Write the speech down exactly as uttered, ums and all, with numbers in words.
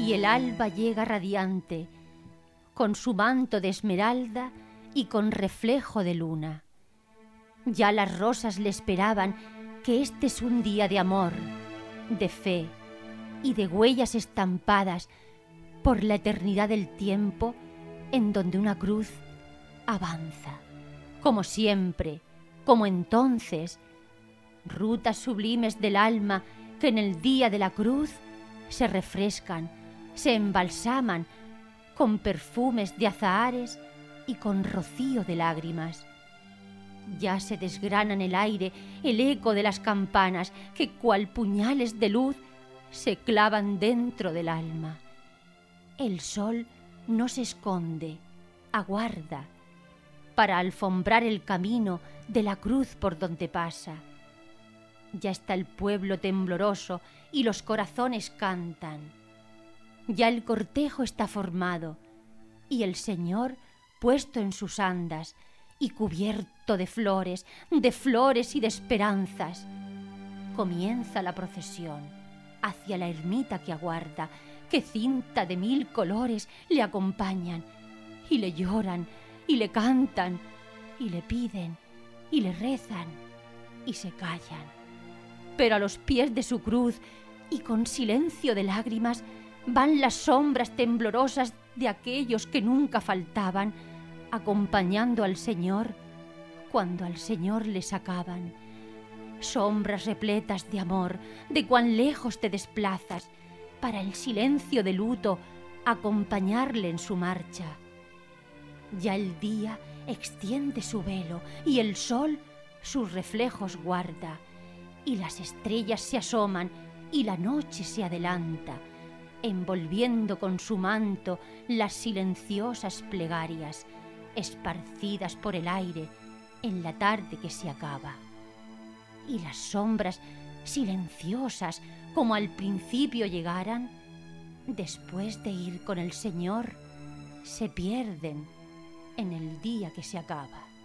y el alba llega radiante, con su manto de esmeralda y con reflejo de luna. Ya las rosas le esperaban que este es un día de amor, de fe y de huellas estampadas por la eternidad del tiempo, en donde una cruz avanza, como siempre, como entonces, rutas sublimes del alma que en el día de la cruz se refrescan, se embalsaman con perfumes de azahares y con rocío de lágrimas. Ya se desgrana en el aire el eco de las campanas que cual puñales de luz se clavan dentro del alma. El sol no se esconde, aguarda, para alfombrar el camino de la cruz por donde pasa. Ya está el pueblo tembloroso y los corazones cantan. Ya el cortejo está formado y el Señor puesto en sus andas y cubierto de flores, de flores y de esperanzas. Comienza la procesión hacia la ermita que aguarda, que cinta de mil colores le acompañan y le lloran y le cantan y le piden y le rezan y se callan. Pero a los pies de su cruz y con silencio de lágrimas van las sombras temblorosas de aquellos que nunca faltaban, acompañando al Señor cuando al Señor le sacaban. Sombras repletas de amor, de cuán lejos te desplazas, para el silencio de luto acompañarle en su marcha. Ya el día extiende su velo y el sol sus reflejos guarda, y las estrellas se asoman y la noche se adelanta, envolviendo con su manto las silenciosas plegarias, esparcidas por el aire en la tarde que se acaba. Y las sombras silenciosas, como al principio llegaran, después de ir con el Señor, se pierden en el día que se acaba.